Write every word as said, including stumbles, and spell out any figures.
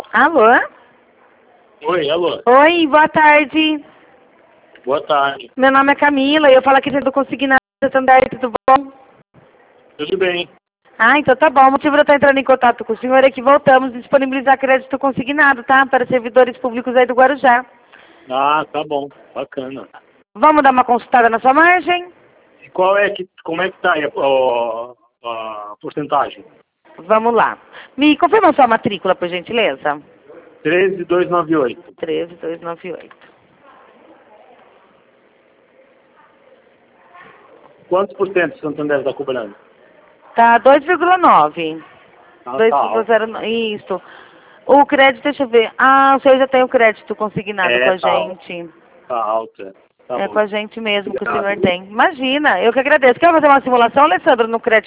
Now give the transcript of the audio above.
Alô? Oi, alô. Oi, boa tarde. Boa tarde. Meu nome é Camila e eu falo aqui dentro do Consignado Santander, tudo bom? Tudo bem? Ah, então tá bom. O motivo de eu estar entrando em contato com o senhor é que voltamos a disponibilizar crédito consignado, tá? Para servidores públicos aí do Guarujá. Ah, tá bom. Bacana. Vamos dar uma consultada na sua margem? E qual é que, como é que tá aí a, a, a porcentagem? Vamos lá. Me confirma sua matrícula, por gentileza? treze mil duzentos e noventa e oito. treze mil duzentos e noventa e oito. Quantos por cento o Santander está cobrando? Tá dois vírgula nove. Ah, dois tá vírgula alto. zero nove. Isso. O crédito, deixa eu ver. Ah, o senhor já tem o crédito consignado É, com a tá alto. gente. Tá alto, é. Tá É bom. com a gente mesmo que o Obrigado. senhor tem. Imagina, eu que agradeço. Quer fazer uma simulação, Alessandro, no crédito